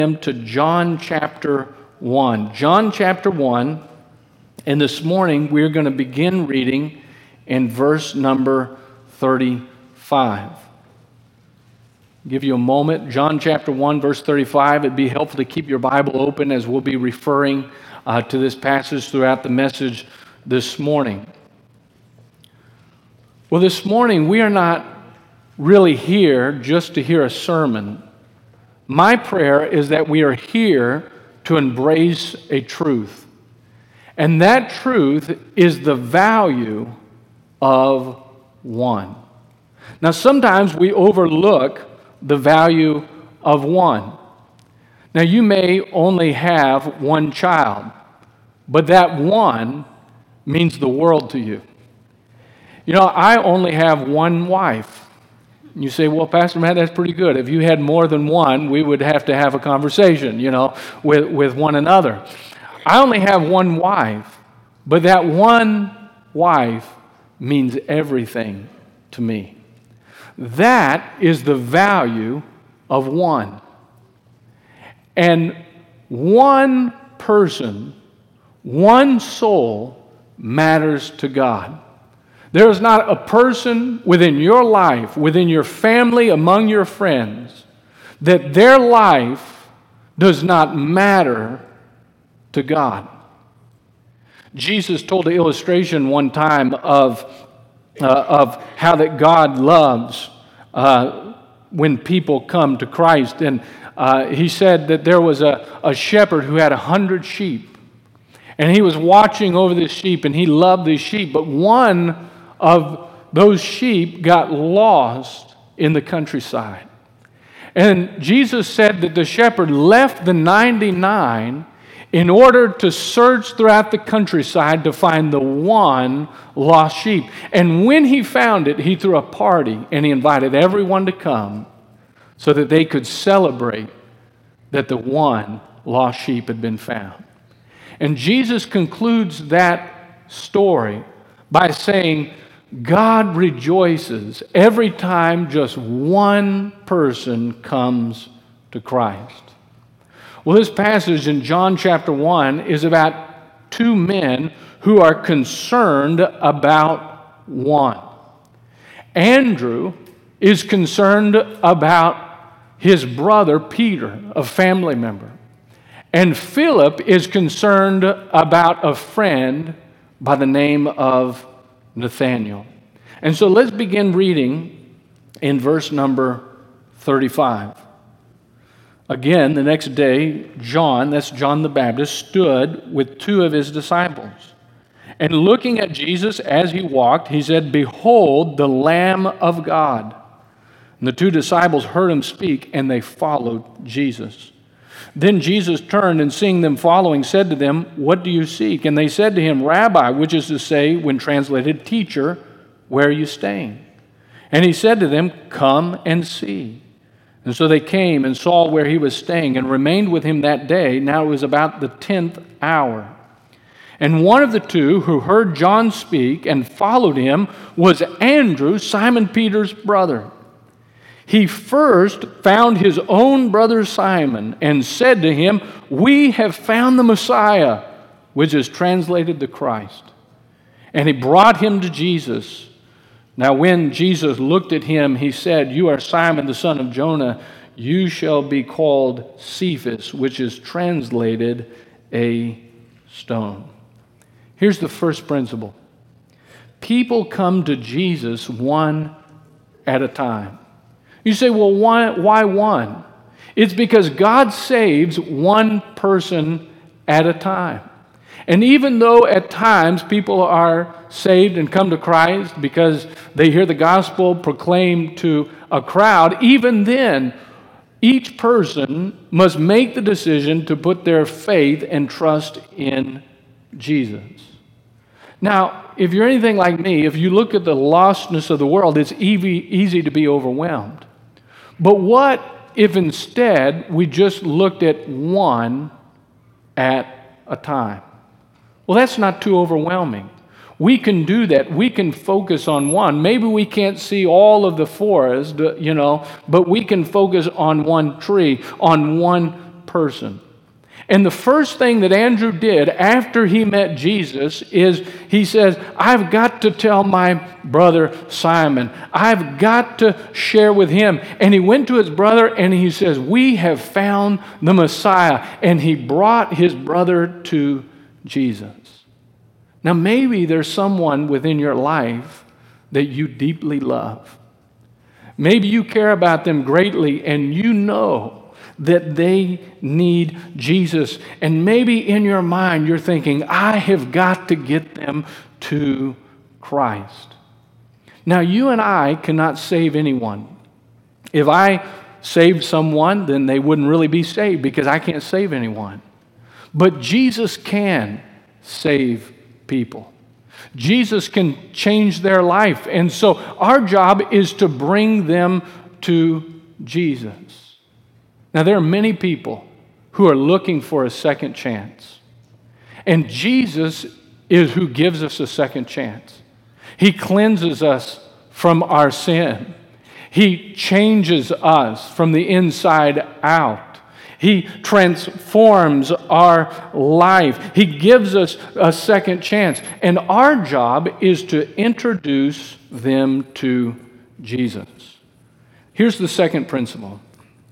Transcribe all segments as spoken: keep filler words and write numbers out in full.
them to John chapter one. John chapter one, and this morning we're going to begin reading in verse number thirty-five. Give you a moment. John chapter one, verse thirty-five. It'd be helpful to keep your Bible open as we'll be referring uh, to this passage throughout the message this morning. Well, this morning we are not really here just to hear a sermon. My prayer is that we are here to embrace a truth. And that truth is the value of one. Now, sometimes we overlook the value of one. Now, you may only have one child, but that one means the world to you. You know, I only have one wife. You say, well, Pastor Matt, that's pretty good. If you had more than one, we would have to have a conversation, you know, with, with one another. I only have one wife, but that one wife means everything to me. That is the value of one. And one person, one soul matters to God. There is not a person within your life, within your family, among your friends, that their life does not matter to God. Jesus told an illustration one time of, uh, of how that God loves uh, when people come to Christ. And uh, he said that there was a, a shepherd who had a hundred sheep. And he was watching over this sheep, and he loved these sheep. But one of those sheep got lost in the countryside. And Jesus said that the shepherd left the ninety-nine in order to search throughout the countryside to find the one lost sheep. And when he found it, he threw a party and he invited everyone to come so that they could celebrate that the one lost sheep had been found. And Jesus concludes that story by saying, God rejoices every time just one person comes to Christ. Well, this passage in John chapter one is about two men who are concerned about one. Andrew is concerned about his brother Peter, a family member. And Philip is concerned about a friend by the name of Nathaniel. And so let's begin reading in verse number thirty-five. Again, the next day, John, that's John the Baptist, stood with two of his disciples. And looking at Jesus as he walked, he said, "Behold, the Lamb of God." And the two disciples heard him speak, and they followed Jesus. Then Jesus turned, and seeing them following, said to them, "What do you seek?" And they said to him, "Rabbi," which is to say, when translated, "Teacher, where are you staying?" And he said to them, "Come and see." And so they came and saw where he was staying and remained with him that day. Now it was about the tenth hour. And one of the two who heard John speak and followed him was Andrew, Simon Peter's brother. He first found his own brother Simon and said to him, "We have found the Messiah," which is translated the Christ. And he brought him to Jesus. Now when Jesus looked at him, he said, "You are Simon the son of Jonah. You shall be called Cephas," which is translated a stone. Here's the first principle. People come to Jesus one at a time. You say, well, why, why one? It's because God saves one person at a time. And even though at times people are saved and come to Christ because they hear the gospel proclaimed to a crowd, even then, each person must make the decision to put their faith and trust in Jesus. Now, if you're anything like me, if you look at the lostness of the world, it's easy, easy to be overwhelmed. But what if instead we just looked at one at a time? Well, that's not too overwhelming. We can do that. We can focus on one. Maybe we can't see all of the forest, you know, but we can focus on one tree, on one person. And the first thing that Andrew did after he met Jesus is he says, I've got to tell my brother Simon. I've got to share with him. And he went to his brother and he says, we have found the Messiah. And he brought his brother to Jesus. Now maybe there's someone within your life that you deeply love. Maybe you care about them greatly and you know that they need Jesus. And maybe in your mind you're thinking, I have got to get them to Christ. Now you and I cannot save anyone. If I saved someone, then they wouldn't really be saved because I can't save anyone. But Jesus can save people. Jesus can change their life. And so our job is to bring them to Jesus. Now, there are many people who are looking for a second chance. And Jesus is who gives us a second chance. He cleanses us from our sin. He changes us from the inside out. He transforms our life. He gives us a second chance. And our job is to introduce them to Jesus. Here's the second principle.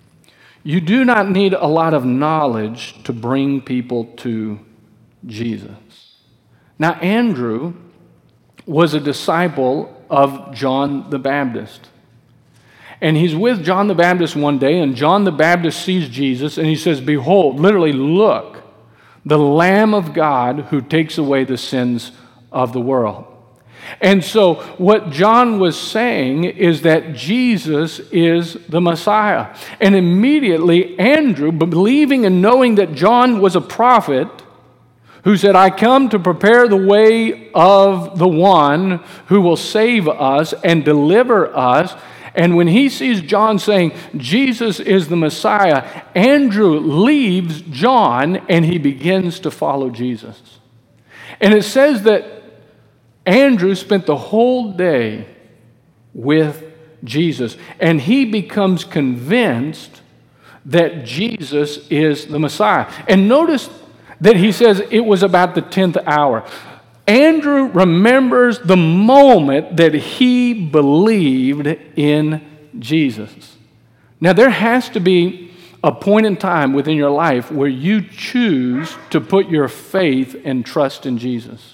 You do not need a lot of knowledge to bring people to Jesus. Now, Andrew was a disciple of John the Baptist. And he's with John the Baptist one day, and John the Baptist sees Jesus, and he says, behold, literally, look, the Lamb of God who takes away the sins of the world. And so what John was saying is that Jesus is the Messiah. And immediately Andrew, believing and knowing that John was a prophet, who said, I come to prepare the way of the one who will save us and deliver us. And when he sees John saying, Jesus is the Messiah, Andrew leaves John and he begins to follow Jesus. And it says that Andrew spent the whole day with Jesus, and he becomes convinced that Jesus is the Messiah. And notice that he says it was about the tenth hour. Andrew remembers the moment that he believed in Jesus. Now, there has to be a point in time within your life where you choose to put your faith and trust in Jesus.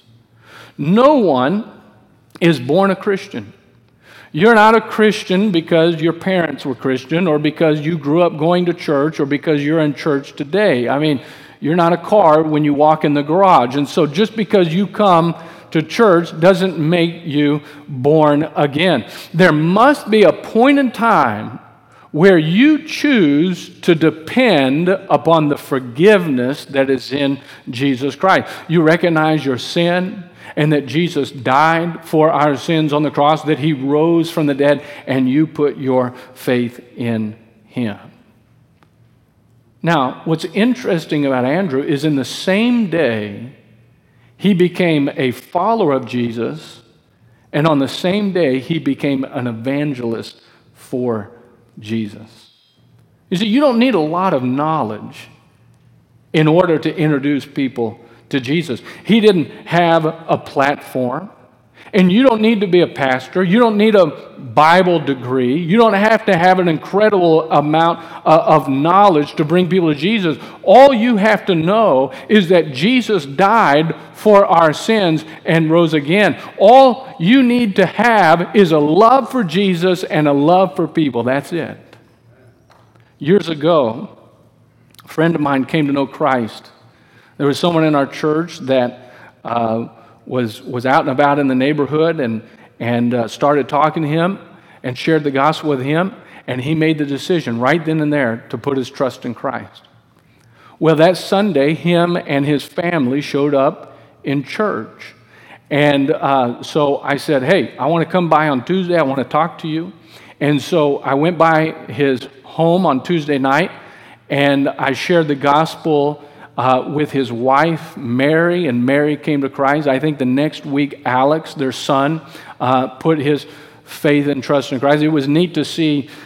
No one is born a Christian. You're not a Christian because your parents were Christian or because you grew up going to church or because you're in church today. I mean, you're not a car when you walk in the garage. And so just because you come to church doesn't make you born again. There must be a point in time where you choose to depend upon the forgiveness that is in Jesus Christ. You recognize your sin, and that Jesus died for our sins on the cross, that he rose from the dead, and you put your faith in him. Now, what's interesting about Andrew is in the same day, he became a follower of Jesus, and on the same day, he became an evangelist for Jesus. You see, you don't need a lot of knowledge in order to introduce people to Jesus. He didn't have a platform. And you don't need to be a pastor. You don't need a Bible degree. You don't have to have an incredible amount of knowledge to bring people to Jesus. All you have to know is that Jesus died for our sins and rose again. All you need to have is a love for Jesus and a love for people. That's it. Years ago, a friend of mine came to know Christ. There was someone in our church that uh, was was out and about in the neighborhood and and uh, started talking to him and shared the gospel with him, and he made the decision right then and there to put his trust in Christ. Well, that Sunday, him and his family showed up in church, and uh, so I said, "Hey, I want to come by on Tuesday. I want to talk to you." And so I went by his home on Tuesday night, and I shared the gospel Uh, with his wife, Mary, and Mary came to Christ. I think the next week, Alex, their son, uh, put his faith and trust in Christ. It was neat to see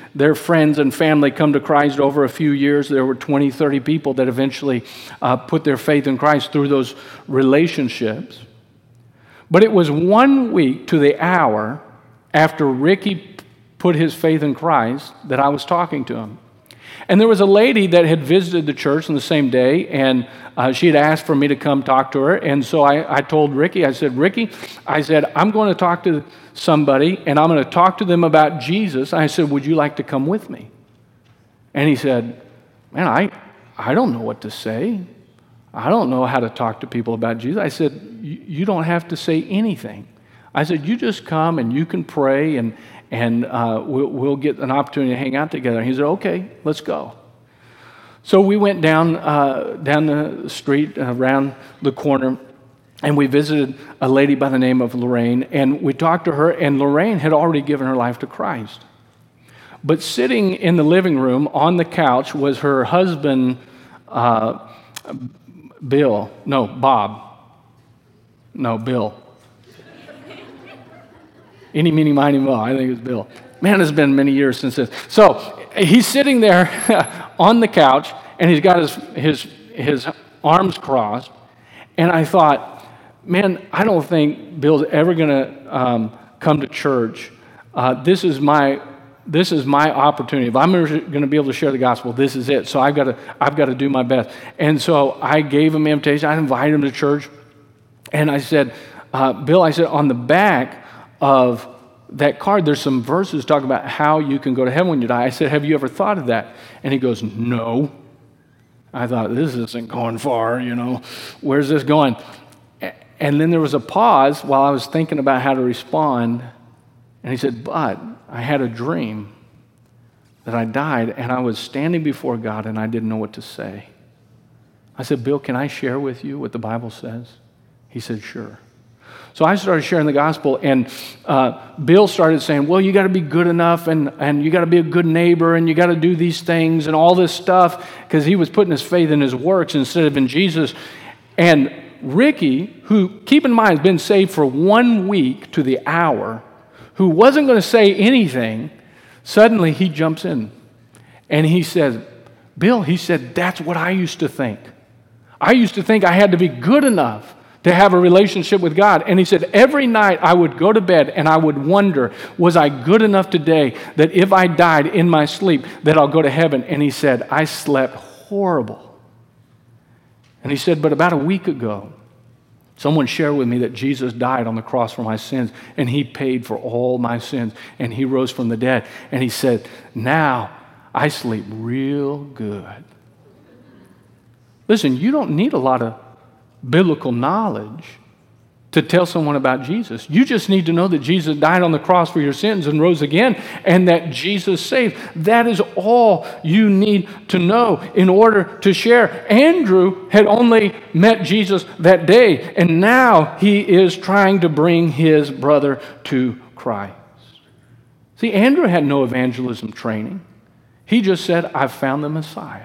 their friends and family come to Christ over a few years. There were twenty, thirty people that eventually uh, put their faith in Christ through those relationships. But it was one week to the hour after Ricky put his faith in Christ that I was talking to him. And there was a lady that had visited the church on the same day, and uh, she had asked for me to come talk to her. And so I, I told Ricky, I said, Ricky, I said, I'm going to talk to somebody, and I'm going to talk to them about Jesus. I said, would you like to come with me? And he said, man, I, I don't know what to say. I don't know how to talk to people about Jesus. I said, you don't have to say anything. I said, you just come and you can pray, and and uh, we'll, we'll get an opportunity to hang out together. And he said, okay, let's go. So we went down uh, down the street, uh, around the corner, and we visited a lady by the name of Lorraine, and we talked to her, and Lorraine had already given her life to Christ. But sitting in the living room on the couch was her husband, uh, Bill, no, Bob, no, Bill. Any, meeny, miny, mo. I think it's Bill. Man, it's been many years since this. So he's sitting there on the couch, and he's got his, his, his arms crossed. And I thought, man, I don't think Bill's ever going to um, come to church. Uh, this is my this is my opportunity. If I'm going to be able to share the gospel, this is it. So I've got to I've got to do my best. And so I gave him an invitation. I invited him to church, and I said, uh, Bill, I said, on the back of that card, there's some verses talking about how you can go to heaven when you die. I said, have you ever thought of that? And he goes, no. I thought, this isn't going far, you know. Where's this going? And then there was a pause while I was thinking about how to respond. And he said, but I had a dream that I died, and I was standing before God, and I didn't know what to say. I said, Bill, can I share with you what the Bible says? He said, sure. So I started sharing the gospel, and uh, Bill started saying, well, you got to be good enough, and, and you got to be a good neighbor, and you got to do these things and all this stuff, because he was putting his faith in his works instead of in Jesus. And Ricky, who, keep in mind, has been saved for one week to the hour, who wasn't going to say anything, suddenly he jumps in. And he says, Bill, he said, that's what I used to think. I used to think I had to be good enough to have a relationship with God. And he said, every night I would go to bed and I would wonder, was I good enough today that if I died in my sleep, that I'll go to heaven? And he said, I slept horrible. And he said, but about a week ago, someone shared with me that Jesus died on the cross for my sins, and he paid for all my sins, and he rose from the dead. And he said, now I sleep real good. Listen, you don't need a lot of biblical knowledge to tell someone about Jesus. You just need to know that Jesus died on the cross for your sins and rose again, and that Jesus saved. That is all you need to know in order to share. Andrew had only met Jesus that day, and now he is trying to bring his brother to Christ. See, Andrew had no evangelism training. He just said, I've found the Messiah.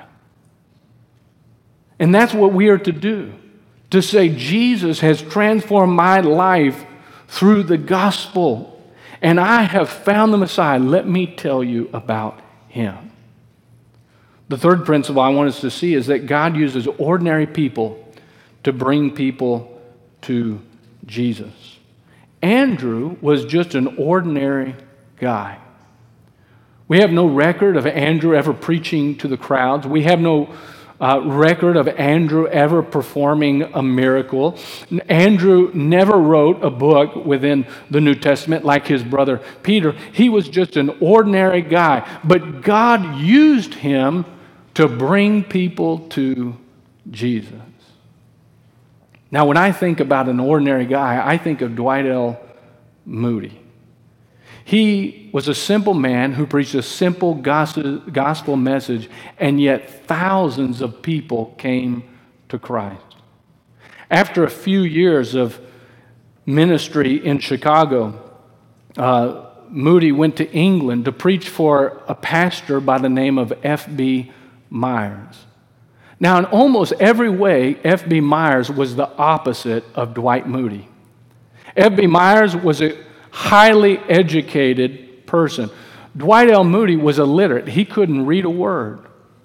And that's what we are to do. To say, Jesus has transformed my life through the gospel, and I have found the Messiah. Let me tell you about him. The third principle I want us to see is that God uses ordinary people to bring people to Jesus. Andrew was just an ordinary guy. We have no record of Andrew ever preaching to the crowds. We have no Uh, record of Andrew ever performing a miracle. Andrew never wrote a book within the New Testament like his brother Peter. He was just an ordinary guy, but God used him to bring people to Jesus. Now, when I think about an ordinary guy, I think of Dwight L. Moody. He was a simple man who preached a simple gospel message, and yet thousands of people came to Christ. After a few years of ministry in Chicago, uh, Moody went to England to preach for a pastor by the name of F B Myers. Now, in almost every way, F B Myers was the opposite of Dwight Moody. F B Myers was a highly educated person. Dwight L. Moody was illiterate. He couldn't read a word.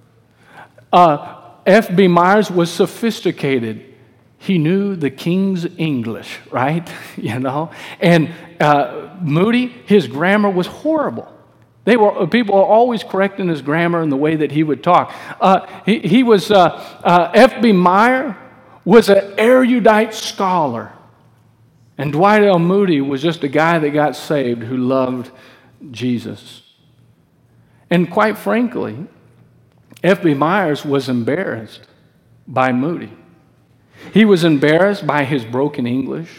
Uh, F B Myers was sophisticated. He knew the King's English, right? You know? And uh, Moody, his grammar was horrible. They were people were always correcting his grammar and the way that he would talk. Uh, he, he was uh, uh, F B Meyer was an erudite scholar, and Dwight L. Moody was just a guy that got saved who loved Jesus. And quite frankly, F B Myers was embarrassed by Moody. He was embarrassed by his broken English.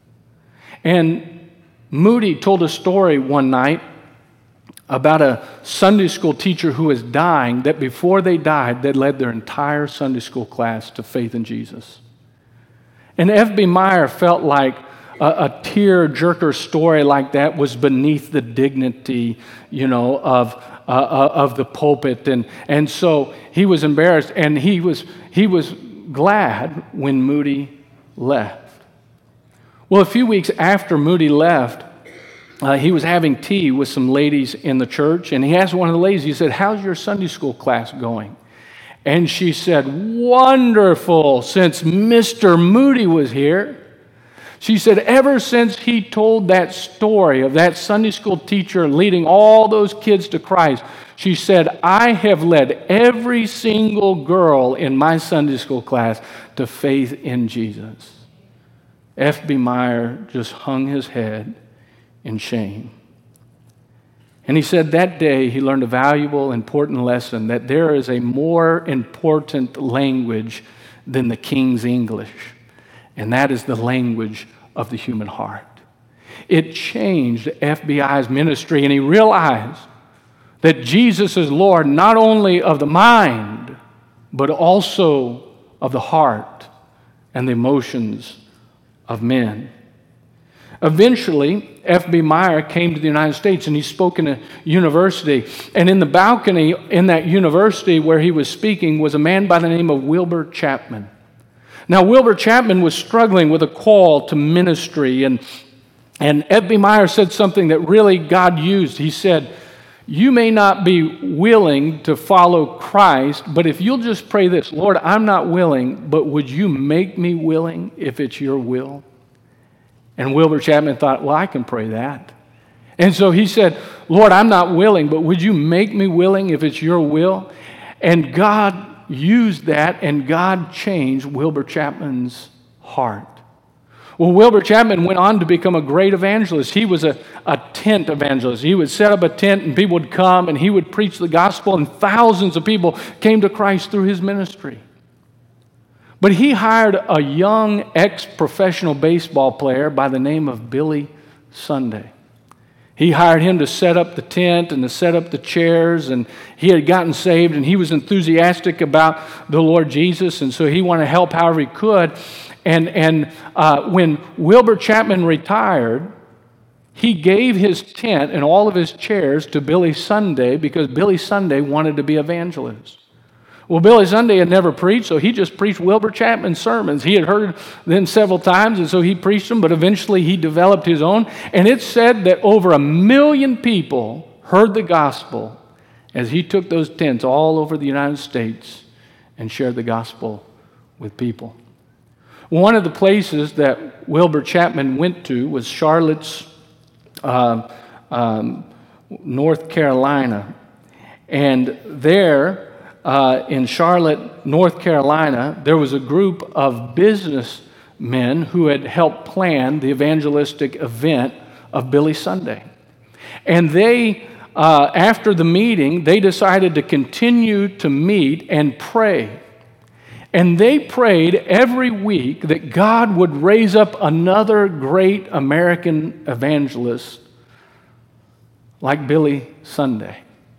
And Moody told a story one night about a Sunday school teacher who was dying, that before they died, they led their entire Sunday school class to faith in Jesus. And F B Meyer felt like a, a tear-jerker story like that was beneath the dignity, you know, of uh, of the pulpit, and and so he was embarrassed, and he was he was glad when Moody left. Well, a few weeks after Moody left, Uh, he was having tea with some ladies in the church, and he asked one of the ladies, he said, "How's your Sunday school class going?" And she said, "Wonderful, since Mister Moody was here." She said, "Ever since he told that story of that Sunday school teacher leading all those kids to Christ," she said, "I have led every single girl in my Sunday school class to faith in Jesus." F B Meyer just hung his head in shame. And he said that day he learned a valuable, important lesson, that there is a more important language than the King's English, and that is the language of the human heart. It changed F B I's ministry, and he realized that Jesus is Lord not only of the mind, but also of the heart and the emotions of men. Eventually, F B Meyer came to the United States, and he spoke in a university. And in the balcony in that university where he was speaking was a man by the name of Wilbur Chapman. Now, Wilbur Chapman was struggling with a call to ministry, and, and F B Meyer said something that really God used. He said, "You may not be willing to follow Christ, but if you'll just pray this, Lord, I'm not willing, but would you make me willing if it's your will?" And Wilbur Chapman thought, well, I can pray that. And so he said, "Lord, I'm not willing, but would you make me willing if it's your will?" And God used that, and God changed Wilbur Chapman's heart. Well, Wilbur Chapman went on to become a great evangelist. He was a, a tent evangelist. He would set up a tent, and people would come, and he would preach the gospel, and thousands of people came to Christ through his ministry. But he hired a young ex-professional baseball player by the name of Billy Sunday. He hired him to set up the tent and to set up the chairs, and he had gotten saved, and he was enthusiastic about the Lord Jesus, and so he wanted to help however he could. And, and uh, when Wilbur Chapman retired, he gave his tent and all of his chairs to Billy Sunday because Billy Sunday wanted to be evangelist. Well, Billy Sunday had never preached, so he just preached Wilbur Chapman's sermons. He had heard them several times, and so he preached them, but eventually he developed his own. And it's said that over a million people heard the gospel as he took those tents all over the United States and shared the gospel with people. One of the places that Wilbur Chapman went to was Charlotte's, uh, um, North Carolina. And there, Uh, in Charlotte, North Carolina, there was a group of businessmen who had helped plan the evangelistic event of Billy Sunday. And they, uh, after the meeting, they decided to continue to meet and pray. And they prayed every week that God would raise up another great American evangelist like Billy Sunday.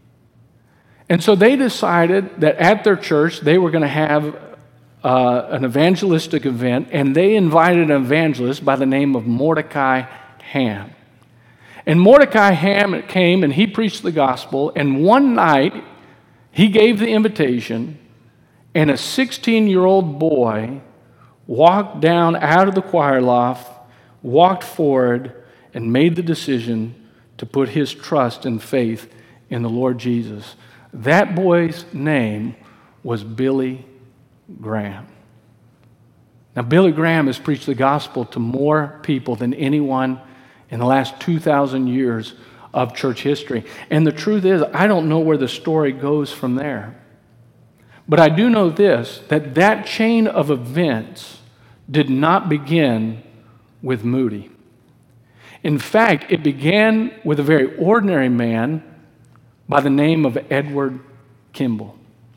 And so they decided that at their church they were going to have uh, an evangelistic event, and they invited an evangelist by the name of Mordecai Ham. And Mordecai Ham came and he preached the gospel, and one night he gave the invitation, and a sixteen-year-old boy walked down out of the choir loft, walked forward, and made the decision to put his trust and faith in the Lord Jesus. That boy's name was Billy Graham. Now, Billy Graham has preached the gospel to more people than anyone in the last two thousand years of church history. And the truth is, I don't know where the story goes from there. But I do know this, that that chain of events did not begin with Moody. In fact, it began with a very ordinary man by the name of Edward Kimball.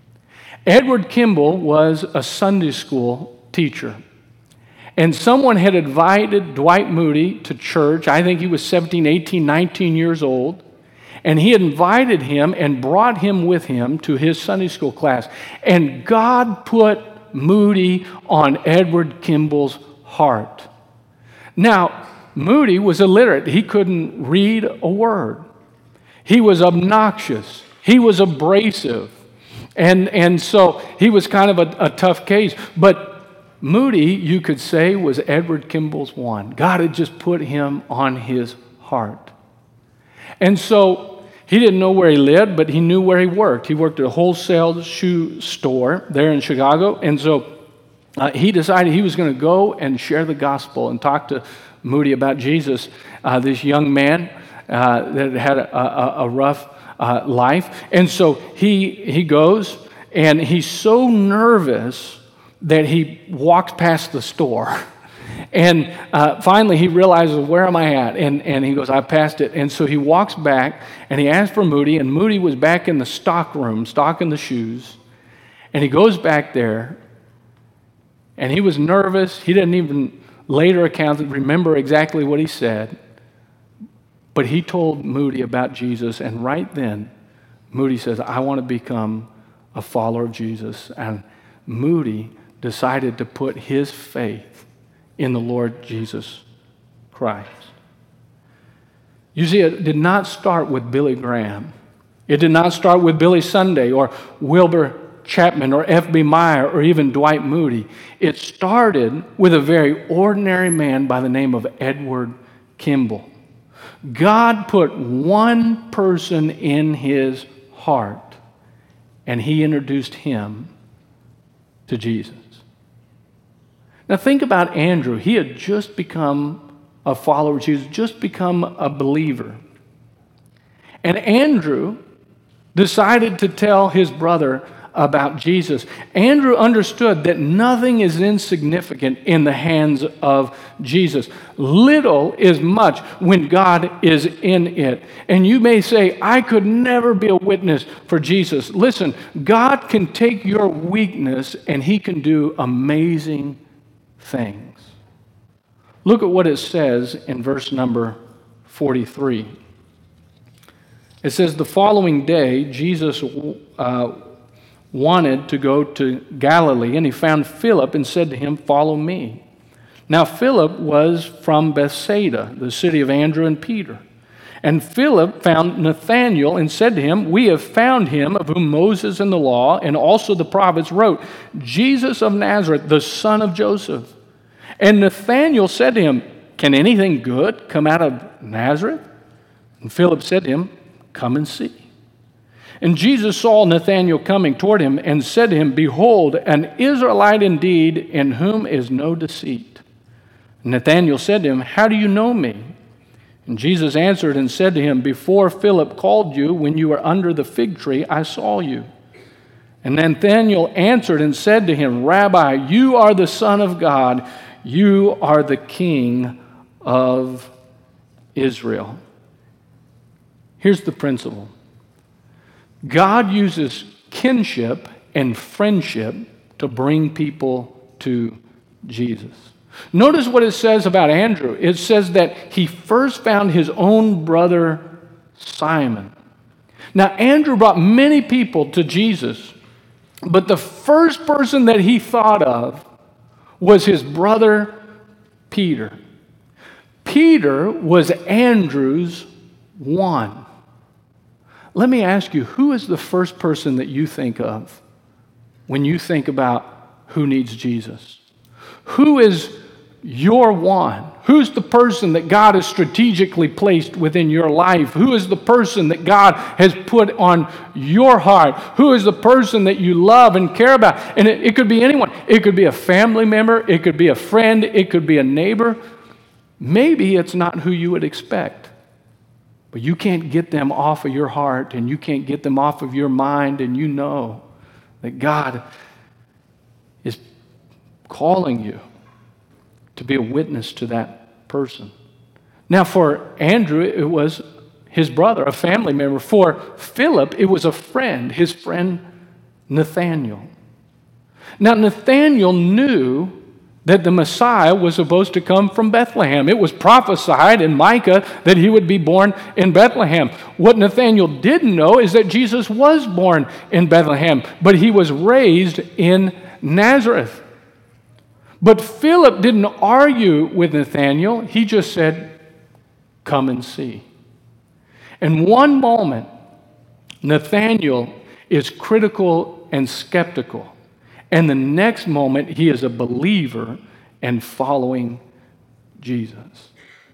Edward Kimball was a Sunday school teacher. And someone had invited Dwight Moody to church. I think he was seventeen, eighteen, nineteen years old. And he had invited him and brought him with him to his Sunday school class. And God put Moody on Edward Kimball's heart. Now, Moody was illiterate. He couldn't read a word. He was obnoxious. He was abrasive. And, and so he was kind of a, a tough case. But Moody, you could say, was Edward Kimball's one. God had just put him on his heart. And so he didn't know where he lived, but he knew where he worked. He worked at a wholesale shoe store there in Chicago. And so uh, he decided he was going to go and share the gospel and talk to Moody about Jesus, uh, this young man uh, that had a, a, a rough uh, life. And so he, he goes, and he's so nervous that he walks past the store. And uh, finally he realizes, where am I at? And, and he goes, I passed it. And so he walks back, and he asks for Moody, and Moody was back in the stock room, stocking the shoes. And he goes back there, and he was nervous. He didn't even later account remember exactly what he said. But he told Moody about Jesus, and right then, Moody says, I want to become a follower of Jesus. And Moody decided to put his faith in the Lord Jesus Christ. You see, it did not start with Billy Graham. It did not start with Billy Sunday or Wilbur Chapman or F B Meyer or even Dwight Moody. It started with a very ordinary man by the name of Edward Kimball. God put one person in his heart, and he introduced him to Jesus. Now think about Andrew. He had just become a follower of Jesus, just become a believer. And Andrew decided to tell his brother about Jesus. Andrew understood that nothing is insignificant in the hands of Jesus. Little is much when God is in it. And you may say, I could never be a witness for Jesus. Listen, God can take your weakness and he can do amazing things. Look at what it says in verse number forty-three. It says, the following day, Jesus uh, wanted to go to Galilee, and he found Philip and said to him, follow me. Now Philip was from Bethsaida, the city of Andrew and Peter. And Philip found Nathanael and said to him, we have found him of whom Moses and the law and also the prophets wrote, Jesus of Nazareth, the son of Joseph. And Nathanael said to him, can anything good come out of Nazareth? And Philip said to him, come and see. And Jesus saw Nathanael coming toward him and said to him, behold, an Israelite indeed, in whom is no deceit. And Nathanael said to him, how do you know me? And Jesus answered and said to him, before Philip called you, when you were under the fig tree, I saw you. And Nathanael answered and said to him, Rabbi, you are the Son of God. You are the King of Israel. Here's the principle. God uses kinship and friendship to bring people to Jesus. Notice what it says about Andrew. It says that he first found his own brother Simon. Now, Andrew brought many people to Jesus, but the first person that he thought of was his brother Peter. Peter was Andrew's one. Let me ask you, who is the first person that you think of when you think about who needs Jesus? Who is your one? Who's the person that God has strategically placed within your life? Who is the person that God has put on your heart? Who is the person that you love and care about? And it, it could be anyone. It could be a family member. It could be a friend. It could be a neighbor. Maybe it's not who you would expect. But you can't get them off of your heart, and you can't get them off of your mind, and you know that God is calling you to be a witness to that person. Now, for Andrew, it was his brother, a family member. For Philip, it was a friend, his friend Nathanael. Now, Nathanael knew that the Messiah was supposed to come from Bethlehem. It was prophesied in Micah that he would be born in Bethlehem. What Nathanael didn't know is that Jesus was born in Bethlehem, but he was raised in Nazareth. But Philip didn't argue with Nathanael. He just said, "Come and see." And one moment, Nathanael is critical and skeptical. And the next moment, he is a believer and following Jesus.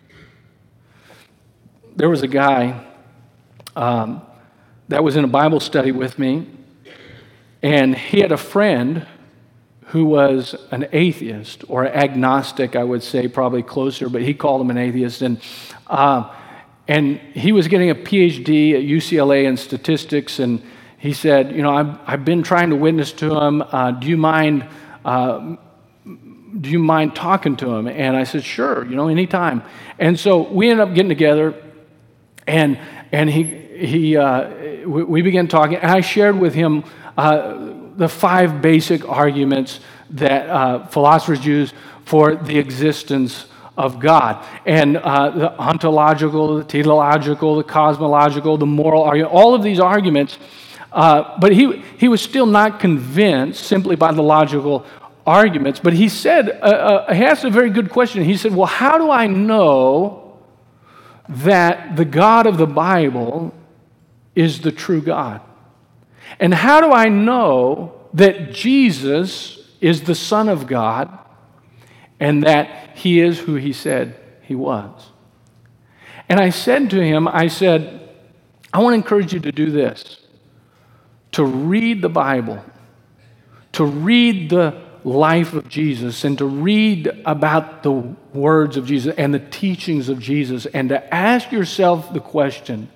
There was a guy um, that was in a Bible study with me, and he had a friend who was an atheist, or agnostic, I would say, probably closer, but he called him an atheist. And, uh, and he was getting a P H D at U C L A in statistics, and he said, you know, I've, I've been trying to witness to him. Uh, do you mind, uh, do you mind talking to him? And I said, sure, you know, anytime. And so we ended up getting together, and and he he uh, we, we began talking, and I shared with him uh, the five basic arguments that uh, philosophers use for the existence of God, and uh, the ontological, the teleological, the cosmological, the moral argument, all of these arguments. Uh, but he he was still not convinced simply by the logical arguments. But he said, uh, uh, he asked a very good question. He said, well, how do I know that the God of the Bible is the true God? And how do I know that Jesus is the Son of God and that he is who he said he was? And I said to him, I said, I want to encourage you to do this. To read the Bible, to read the life of Jesus, and to read about the words of Jesus and the teachings of Jesus, and to ask yourself the question,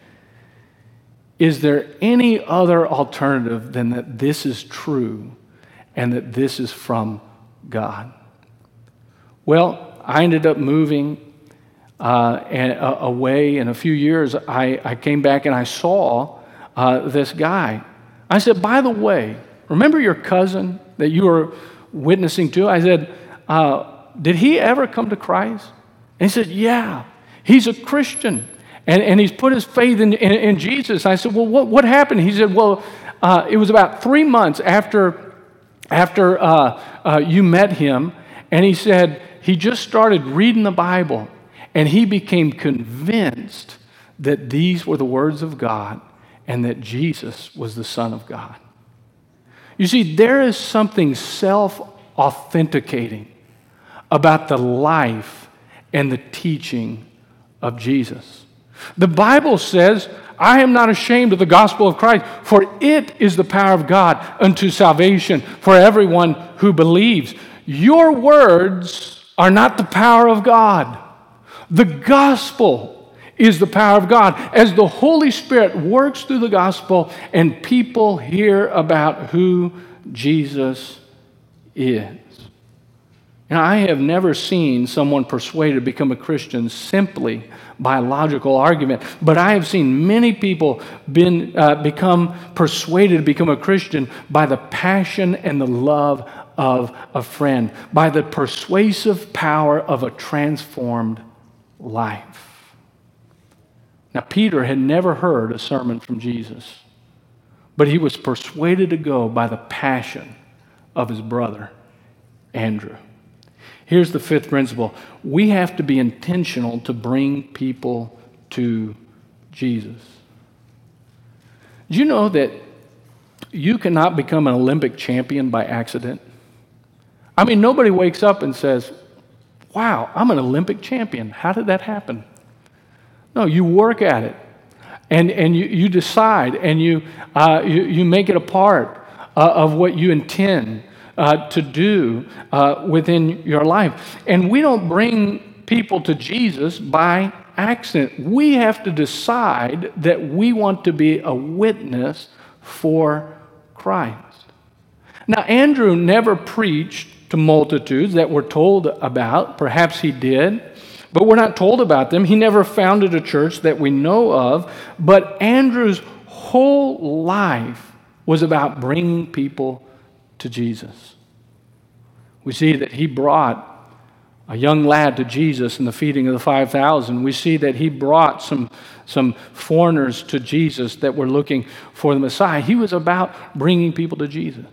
is there any other alternative than that this is true and that this is from God? Well, I ended up moving uh, and, uh, away. In a few years, I, I came back and I saw uh, this guy. I said, by the way, remember your cousin that you were witnessing to? I said, uh, did he ever come to Christ? And he said, yeah, he's a Christian, and, and he's put his faith in, in, in Jesus. I said, well, what, what happened? He said, well, uh, it was about three months after, after uh, uh, you met him, and he said he just started reading the Bible, and he became convinced that these were the words of God, and that Jesus was the Son of God. You see, there is something self-authenticating about the life and the teaching of Jesus. The Bible says, I am not ashamed of the gospel of Christ, for it is the power of God unto salvation for everyone who believes. Your words are not the power of God. The gospel is the power of God. As the Holy Spirit works through the gospel and people hear about who Jesus is. Now, I have never seen someone persuaded to become a Christian simply by logical argument, but I have seen many people been, uh, become persuaded to become a Christian by the passion and the love of a friend, by the persuasive power of a transformed life. Now, Peter had never heard a sermon from Jesus, but he was persuaded to go by the passion of his brother, Andrew. Here's the fifth principle. We have to be intentional to bring people to Jesus. Do you know that you cannot become an Olympic champion by accident? I mean, nobody wakes up and says, wow, I'm an Olympic champion. How did that happen? No, you work at it, and, and you, you decide, and you, uh, you, you make it a part uh, of what you intend uh, to do uh, within your life. And we don't bring people to Jesus by accident. We have to decide that we want to be a witness for Christ. Now, Andrew never preached to multitudes that we're told about. Perhaps he did, but we're not told about them. He never founded a church that we know of, but Andrew's whole life was about bringing people to Jesus. We see that he brought a young lad to Jesus in the feeding of the five thousand. We see that he brought some, some foreigners to Jesus that were looking for the Messiah. He was about bringing people to Jesus.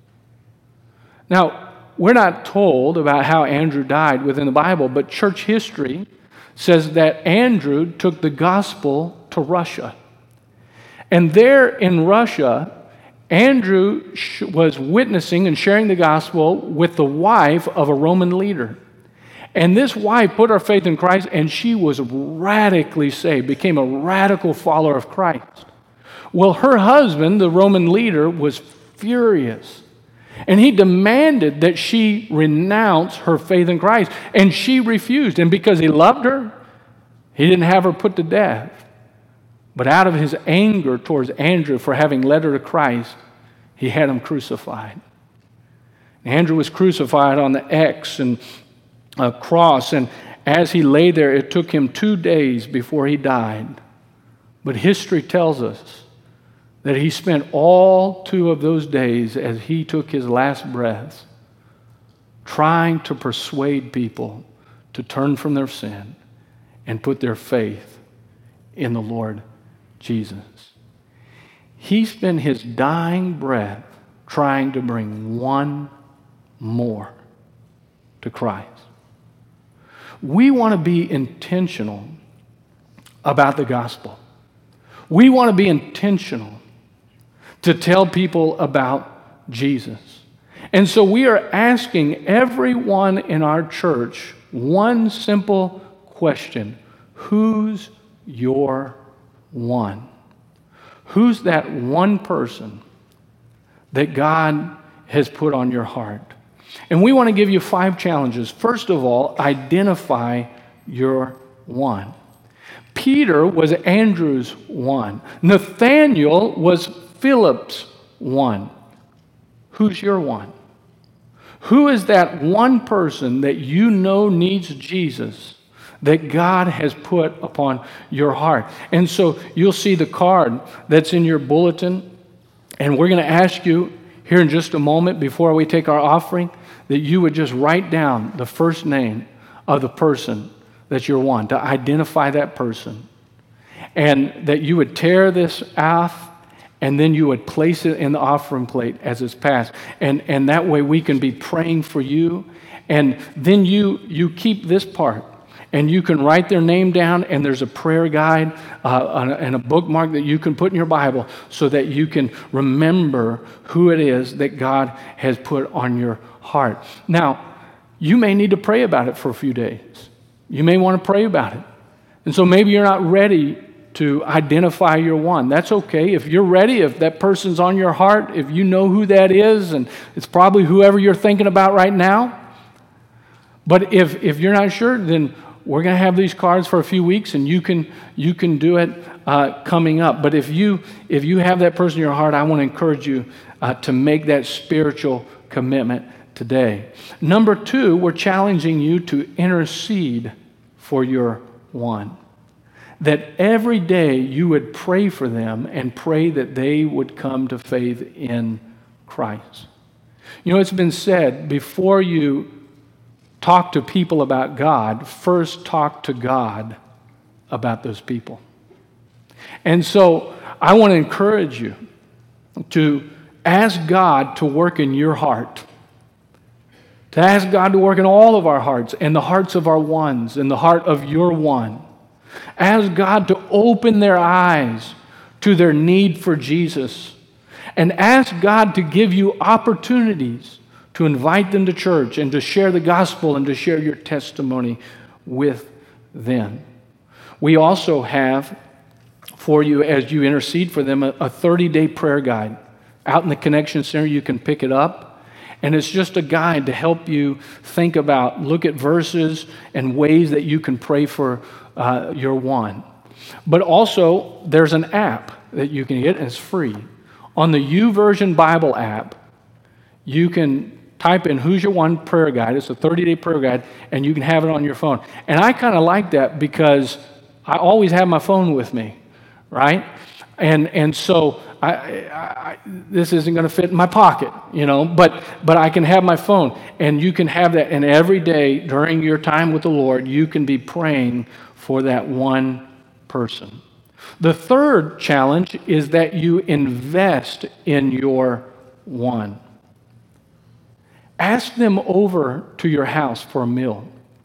Now, we're not told about how Andrew died within the Bible, but church history says that Andrew took the gospel to Russia. And there in Russia, Andrew was witnessing and sharing the gospel with the wife of a Roman leader. And this wife put her faith in Christ, and she was radically saved, became a radical follower of Christ. Well, her husband, the Roman leader, was furious. And he demanded that she renounce her faith in Christ. And she refused. And because he loved her, he didn't have her put to death. But out of his anger towards Andrew for having led her to Christ, he had him crucified. Andrew was crucified on the X and a cross, and as he lay there, it took him two days before he died. But history tells us that he spent all two of those days as he took his last breaths trying to persuade people to turn from their sin and put their faith in the Lord Jesus. He spent his dying breath trying to bring one more to Christ. We want to be intentional about the gospel. We want to be intentional to tell people about Jesus. And so we are asking everyone in our church one simple question: who's your one? Who's that one person that God has put on your heart? And we want to give you five challenges. First of all, identify your one. Peter was Andrew's one. Nathaniel was Philip's one. Who's your one? Who is that one person that you know needs Jesus that God has put upon your heart? And so you'll see the card that's in your bulletin, and we're going to ask you here in just a moment before we take our offering that you would just write down the first name of the person that you're one, to identify that person. And that you would tear this off, and then you would place it in the offering plate as it's passed. And, and that way we can be praying for you. And then you, you keep this part, and you can write their name down, and there's a prayer guide uh, and a bookmark that you can put in your Bible so that you can remember who it is that God has put on your heart. Now, you may need to pray about it for a few days. You may want to pray about it. And so maybe you're not ready to identify your one. That's okay. If you're ready, if that person's on your heart, if you know who that is, and it's probably whoever you're thinking about right now. But if, if you're not sure, then we're going to have these cards for a few weeks, and you can you can do it uh, coming up. But if you if you have that person in your heart, I want to encourage you uh, to make that spiritual commitment today. Number two, we're challenging you to intercede for your one. That every day you would pray for them and pray that they would come to faith in Christ. You know, it's been said, before you talk to people about God, first talk to God about those people. And so I want to encourage you to ask God to work in your heart. To ask God to work in all of our hearts, and the hearts of our ones, and the heart of your one. Ask God to open their eyes to their need for Jesus. And ask God to give you opportunities to invite them to church and to share the gospel and to share your testimony with them. We also have for you, as you intercede for them, a thirty-day prayer guide. Out in the Connection Center, you can pick it up. And it's just a guide to help you think about, look at verses and ways that you can pray for uh, your one. But also, there's an app that you can get, and it's free. On the YouVersion Bible app, you can type in Who's Your One Prayer Guide. It's a thirty-day prayer guide, and you can have it on your phone. And I kind of like that because I always have my phone with me, right? And and so I, I, I, this isn't going to fit in my pocket, you know, but but I can have my phone, and you can have that. And every day during your time with the Lord, you can be praying for that one person. The third challenge is that you invest in your one. Ask them over to your house for a meal.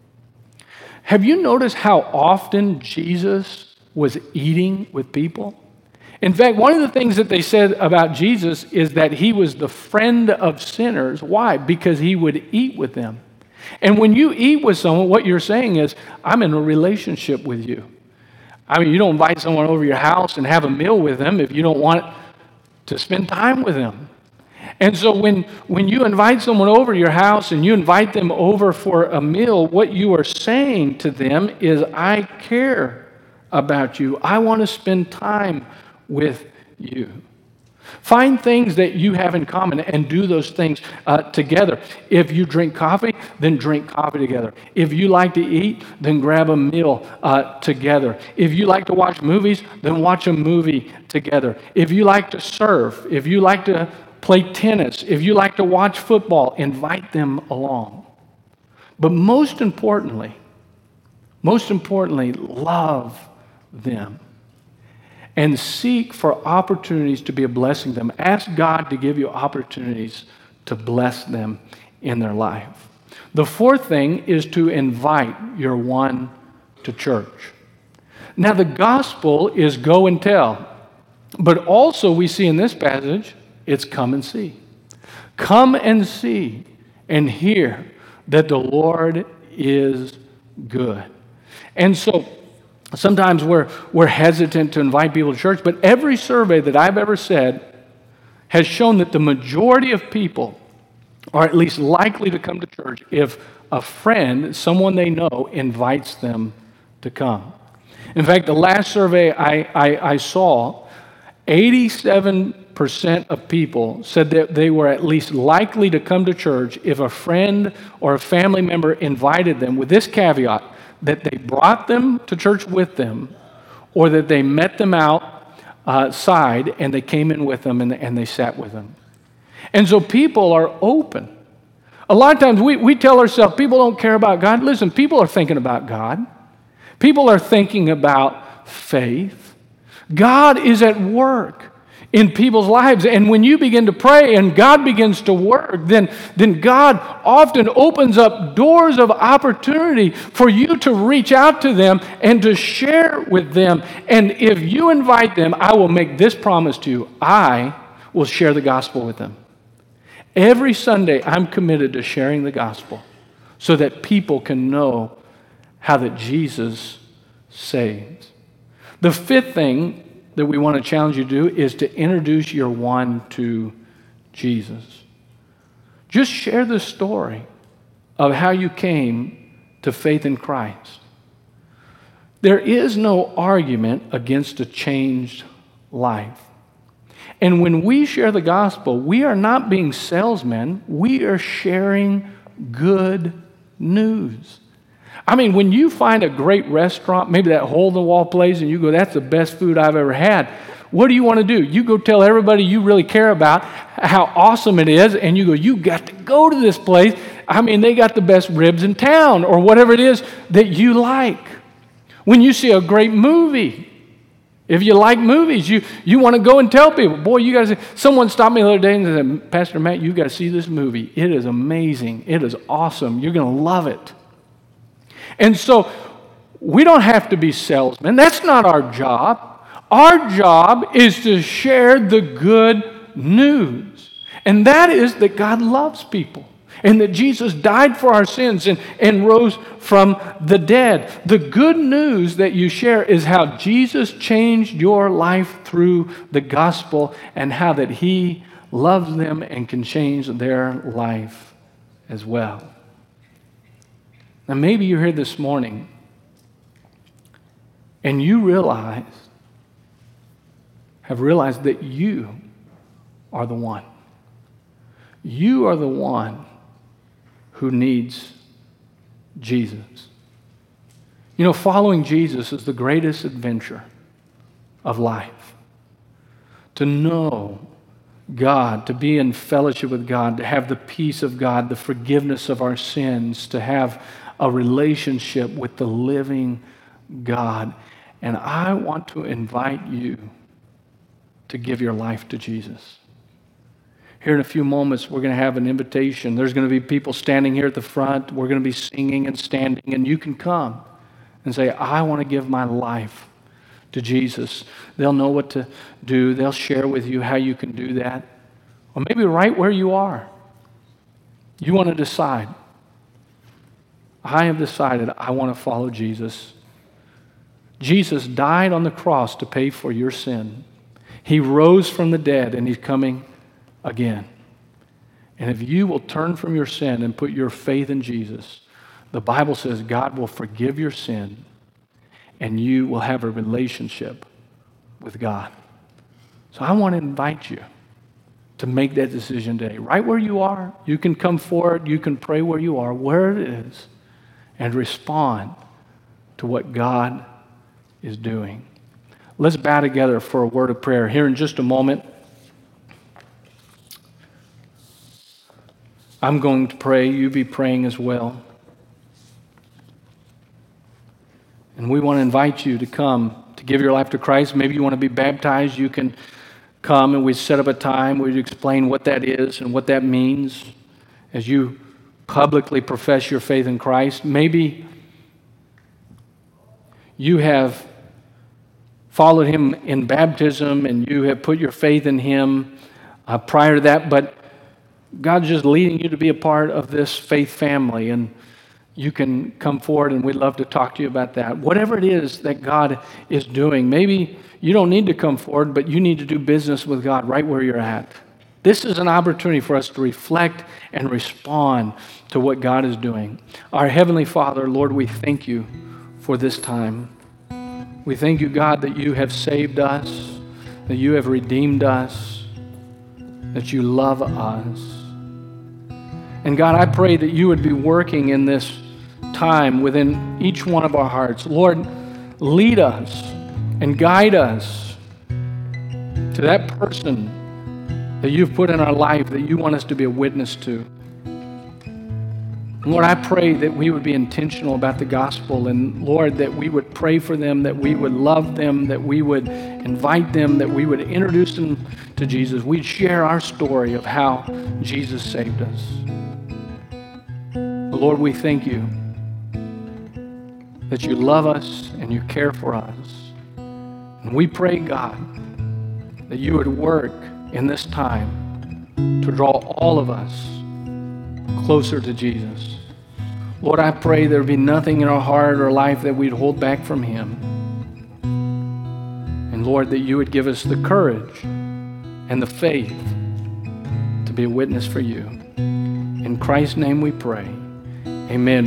Have you noticed how often Jesus was eating with people? In fact, one of the things that they said about Jesus is that he was the friend of sinners. Why? Because he would eat with them. And when you eat with someone, what you're saying is, I'm in a relationship with you. I mean, you don't invite someone over your house and have a meal with them if you don't want to spend time with them. And so when, when you invite someone over to your house and you invite them over for a meal, what you are saying to them is, I care about you. I want to spend time with you. Find things that you have in common and do those things uh, together. If you drink coffee, then drink coffee together. If you like to eat, then grab a meal uh, together. If you like to watch movies, then watch a movie together. If you like to surf, if you like to play tennis, if you like to watch football, invite them along. But most importantly, most importantly, love them. And seek for opportunities to be a blessing to them. Ask God to give you opportunities to bless them in their life. The fourth thing is to invite your one to church. Now, the gospel is go and tell. But also we see in this passage, it's come and see. Come and see and hear that the Lord is good. And so, sometimes we're, we're hesitant to invite people to church, but every survey that I've ever said has shown that the majority of people are at least likely to come to church if a friend, someone they know, invites them to come. In fact, the last survey I, I, I saw, eighty-seven percent of people said that they were at least likely to come to church if a friend or a family member invited them, with this caveat, that they brought them to church with them, or that they met them outside and they came in with them and, and they sat with them. And so people are open. A lot of times we, we tell ourselves, people don't care about God. Listen, people are thinking about God. People are thinking about faith. God is at work in people's lives. And when you begin to pray and God begins to work, then, then God often opens up doors of opportunity for you to reach out to them and to share with them. And if you invite them, I will make this promise to you. I will share the gospel with them. Every Sunday, I'm committed to sharing the gospel so that people can know how that Jesus saves. The fifth thing that we want to challenge you to do is to introduce your one to Jesus. Just share the story of how you came to faith in Christ. There is no argument against a changed life. And when we share the gospel, we are not being salesmen. We are sharing good news. I mean, when you find a great restaurant, maybe that hole-in-the-wall place, and you go, that's the best food I've ever had, what do you want to do? You go tell everybody you really care about how awesome it is, and you go, you got to go to this place. I mean, they got the best ribs in town, or whatever it is that you like. When you see a great movie, if you like movies, you, you want to go and tell people, boy, you got to see. Someone stopped me the other day and said, Pastor Matt, you got to see this movie. It is amazing. It is awesome. You're going to love it. And so we don't have to be salesmen. That's not our job. Our job is to share the good news. And that is that God loves people. and that Jesus died for our sins and, and rose from the dead. The good news that you share is how Jesus changed your life through the gospel and how that he loves them and can change their life as well. Now, maybe you're here this morning and you realize, have realized that you are the one. You are the one who needs Jesus. You know, following Jesus is the greatest adventure of life. To know God, to be in fellowship with God, to have the peace of God, the forgiveness of our sins, to have a relationship with the living God. And I want to invite you to give your life to Jesus. Here in a few moments, we're going to have an invitation. There's going to be people standing here at the front. We're going to be singing and standing, and you can come and say, I want to give my life to Jesus. They'll know what to do. They'll share with you how you can do that. Or maybe right where you are, you want to decide, I have decided I want to follow Jesus. Jesus died on the cross to pay for your sin. He rose from the dead, and he's coming again. And if you will turn from your sin and put your faith in Jesus, the Bible says God will forgive your sin and you will have a relationship with God. So I want to invite you to make that decision today. Right where you are, you can come forward, you can pray where you are, where it is, and respond to what God is doing. Let's bow together for a word of prayer. Here in just a moment, I'm going to pray. You be praying as well. And we want to invite you to come to give your life to Christ. Maybe you want to be baptized. You can come and we set up a time where we explain what that is and what that means as you publicly profess your faith in Christ. Maybe you have followed him in baptism and you have put your faith in him uh, prior to that, but God's just leading you to be a part of this faith family, and you can come forward and we'd love to talk to you about that. Whatever it is that God is doing, maybe you don't need to come forward, but you need to do business with God right where you're at. This is an opportunity for us to reflect and respond to what God is doing. Our Heavenly Father, Lord, we thank you for this time. We thank you, God, that you have saved us, that you have redeemed us, that you love us. And God, I pray that you would be working in this time within each one of our hearts. Lord, lead us and guide us to that person that you've put in our life that you want us to be a witness to. Lord, I pray that we would be intentional about the gospel, and Lord, that we would pray for them, that we would love them, that we would invite them, that we would introduce them to Jesus. We'd share our story of how Jesus saved us. Lord, we thank you that you love us and you care for us. And we pray, God, that you would work in this time to draw all of us closer to Jesus. Lord, I pray there be nothing in our heart or life that we'd hold back from him. And Lord, that you would give us the courage and the faith to be a witness for you. In Christ's name we pray. Amen.